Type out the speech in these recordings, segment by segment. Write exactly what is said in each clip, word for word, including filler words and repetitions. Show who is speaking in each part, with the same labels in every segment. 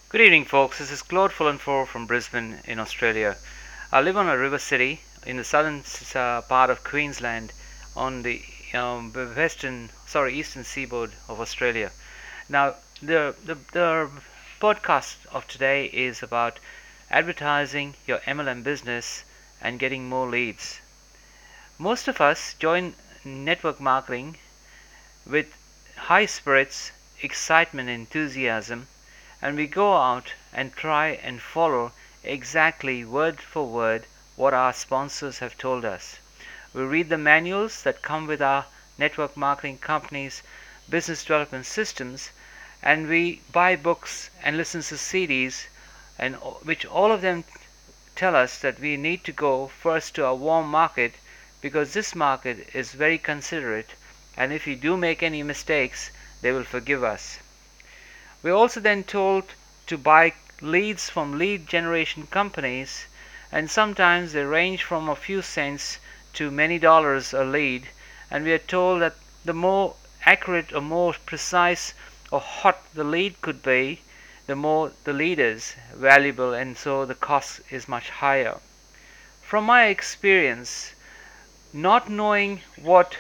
Speaker 1: Good evening, folks. This is Claude Fullenford from Brisbane in Australia. I live on a river city in the southern uh, part of Queensland on the um, western, sorry, eastern seaboard of Australia. Now, the, the, the podcast of today is about advertising your M L M business and getting more leads. Most of us join network marketing with high spirits, excitement, enthusiasm, and we go out and try and follow exactly word for word what our sponsors have told us. We read the manuals that come with our network marketing companies' business development systems, and we buy books and listen to C Ds, and which all of them tell us that we need to go first to a warm market because this market is very considerate, and if we do make any mistakes, they will forgive us. We're also then told to buy leads from lead generation companies, and sometimes they range from a few cents to many dollars a lead, and we are told that the more accurate or more precise or hot the lead could be, the more the lead is valuable, and so the cost is much higher. From my experience, not knowing what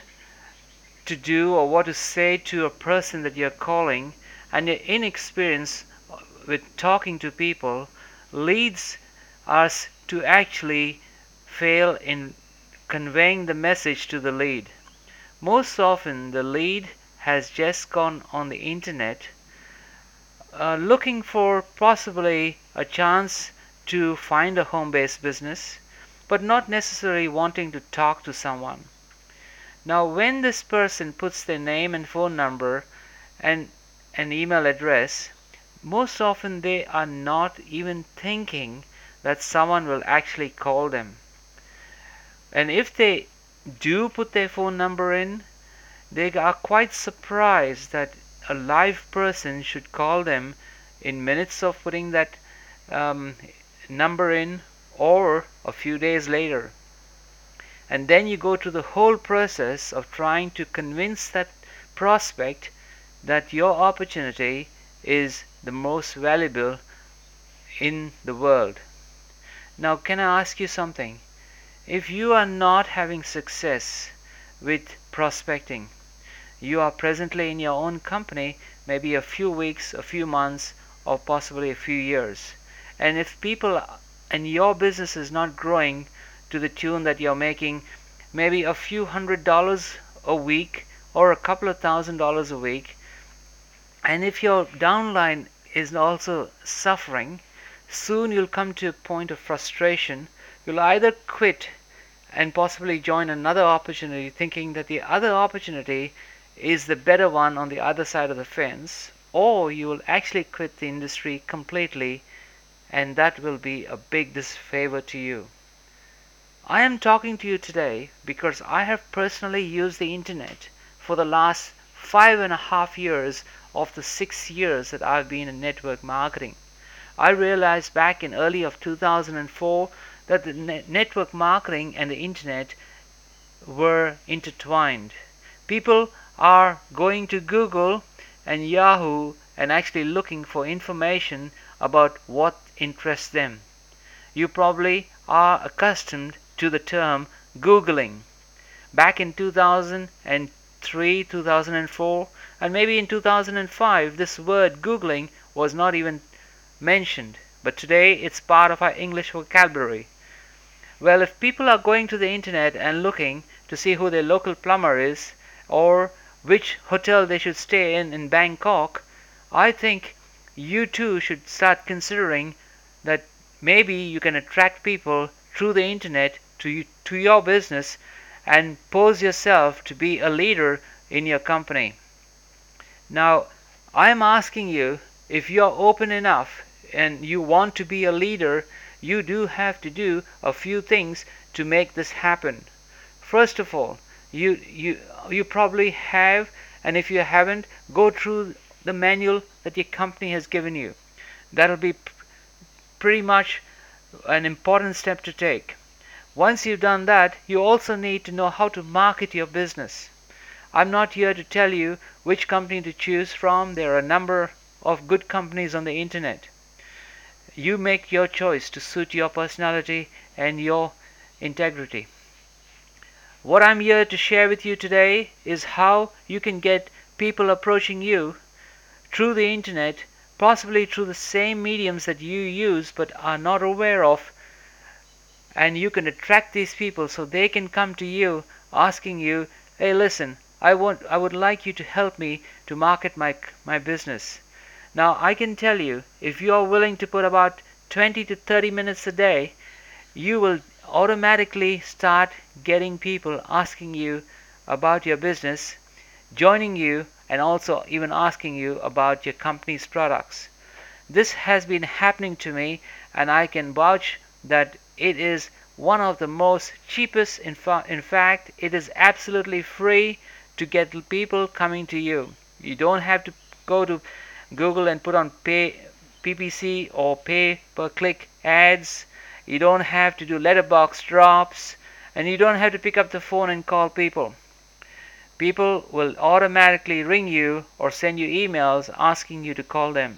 Speaker 1: to do or what to say to a person that you're calling, and your inexperience with talking to people leads us to actually fail in conveying the message to the lead. Most often, the lead has just gone on the internet uh, looking for possibly a chance to find a home based business, but not necessarily wanting to talk to someone. Now, when this person puts their name and phone number and an email address, most often they are not even thinking that someone will actually call them. And if they do put their phone number in, they are quite surprised that a live person should call them in minutes of putting that um, number in, or a few days later. And then you go through the whole process of trying to convince that prospect that your opportunity is the most valuable in the world. Now, can I ask you something? If you are not having success with prospecting, you are presently in your own company, maybe a few weeks, a few months, or possibly a few years. And if people and your business is not growing to the tune that you're making maybe a few hundred dollars a week or a couple of thousand dollars a week, and if your downline is also suffering, soon you'll come to a point of frustration. You'll either quit and possibly join another opportunity thinking that the other opportunity is the better one on the other side of the fence, or you will actually quit the industry completely, and that will be a big disfavor to you. I am talking to you today because I have personally used the internet for the last five and a half years of the six years that I've been in network marketing. I realized back in early of two thousand four that the network marketing and the internet were intertwined. People are going to Google and Yahoo and actually looking for information about what interests them. You probably are accustomed to the term Googling. Back in two thousand three, two thousand four, and maybe in two thousand five, this word Googling was not even mentioned. But today it's part of our English vocabulary. Well, if people are going to the internet and looking to see who their local plumber is or which hotel they should stay in in Bangkok, I think you too should start considering that maybe you can attract people through the internet to you, to your business, and pose yourself to be a leader in your company. Now, I'm asking you, if you're open enough and you want to be a leader, you do have to do a few things to make this happen. First of all, you you you probably have, and if you haven't, go through the manual that your company has given you. That'll be pretty much an important step to take. Once you've done that, you also need to know how to market your business. I'm not here to tell you which company to choose from. There are a number of good companies on the internet. you make your choice to suit your personality and your integrity. What I'm here to share with you today is how you can get people approaching you through the internet, possibly through the same mediums that you use but are not aware of, and you can attract these people so they can come to you asking you, hey, listen, I want I would like you to help me to market my my business. Now I can tell you, if you are willing to put about twenty to thirty minutes a day, you will automatically start getting people asking you about your business, joining you, and also even asking you about your company's products. This has been happening to me, and I can vouch that it is one of the most cheapest. In, fa- in fact, it is absolutely free to get people coming to you. You don't have to go to Google and put on pay P P C or pay per click ads. You don't have to do letterbox drops, and you don't have to pick up the phone and call people. People will automatically ring you or send you emails asking you to call them.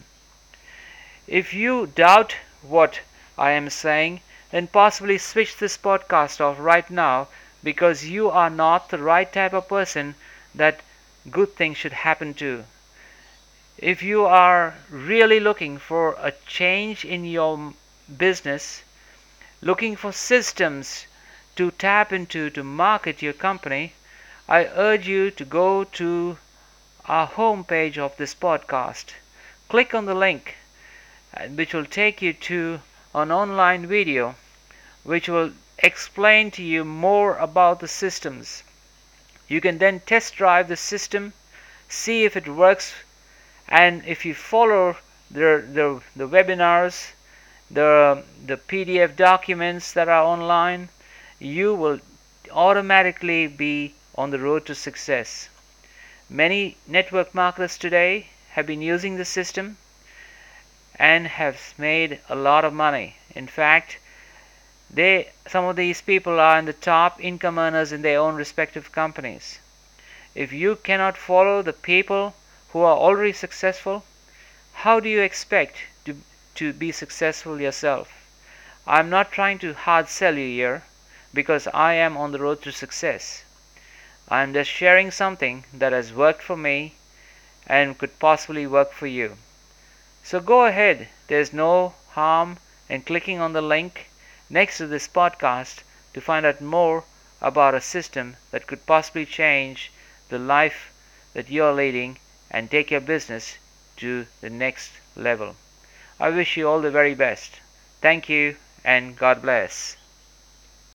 Speaker 1: If you doubt what I am saying, then possibly switch this podcast off right now, because you are not the right type of person that good things should happen to. If you are really looking for a change in your business, looking for systems to tap into to market your company, I urge you to go to our homepage of this podcast. Click on the link which will take you to an online video which will explain to you more about the systems. You can then test drive the system, see if it works, and if you follow the the, the webinars, the the P D F documents that are online, you will automatically be on the road to success. Many network marketers today have been using the system and have made a lot of money. In fact, they some of these people are in the top income earners in their own respective companies. If you cannot follow the people who are already successful, how do you expect to, to be successful yourself? I'm not trying to hard sell you here, because I am on the road to success. I'm just sharing something that has worked for me and could possibly work for you. So go ahead, there's no harm in clicking on the link next to this podcast to find out more about a system that could possibly change the life that you're leading and take your business to the next level. I wish you all the very best. Thank you, and God bless.